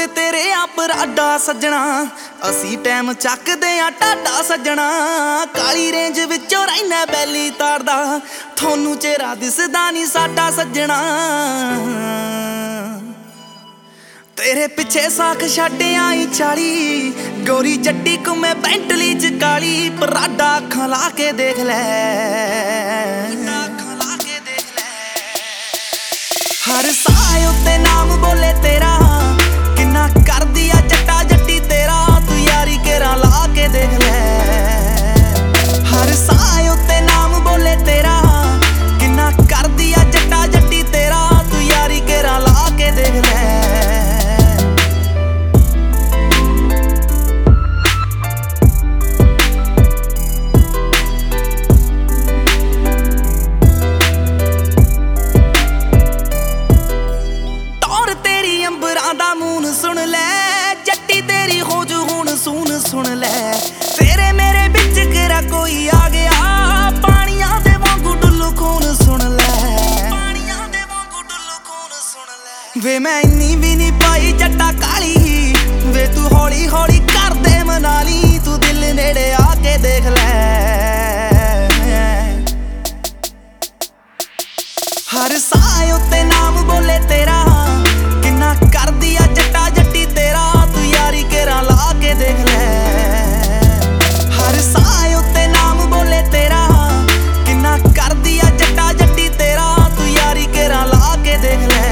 तेरे आप राडा सजना असी टाइम चकदे आ टाडा सजना काली रेंज विचों रैना बैली तारदा थोनू चेहरा दिसदा नी साडा सजना तेरे पिछे साख छड्डे आई 40 गोरी जट्टी को मैं बेंटली च काली पराडा अखां ला के देख लै हर साए उत्ते नाम बोले तेरा किन्ना कर दिया जट्टा जट्टी तेरा तू यारी केरा ला के देख ले हर साए उत्ते नाम बोले तेरा किन्ना कर दिया जट्टा जट्टी तेरा तू यारी केरा ला के देख ले सुन ले जट्टी तेरी खोजू हुण सुन ले तेरे मेरे बिच केरा कोई आ गया पानियां दे वांगू डुल्लू खून सुन ले वे मैं इन्नी भी नहीं पाई जट्टा काली वे तू हौली हौली कर दे मनाली तू दिल नेड़े आके देख ले हर साए उत्ते नाम बोले तेरा किन्ना कर दिया जट्टा जट्टी तेरा तू यारी केरा ला के देख ले हर साए उत्ते नाम बोले तेरा किन्ना कर दिया जट्टा जट्टी तेरा तू यारी केरा ला के देख ले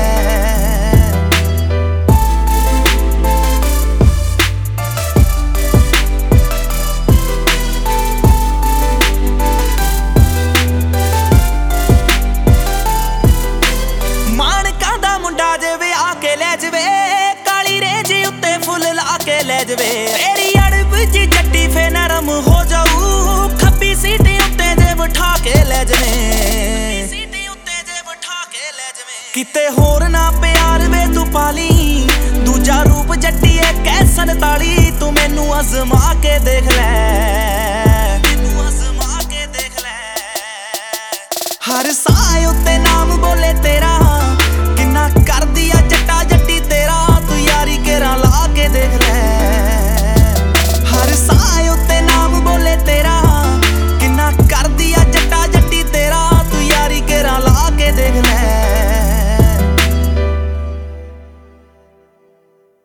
तेरी अड़ब च जट्टी फे नरम हो जाऊ खब्बी सीट उत्ते जे बिठा के ले जवे किते होर ना प्यार वे तू पाली दूजा रूप जट्टी है कैसन ताली तू मैनू अजमा के देख ले हर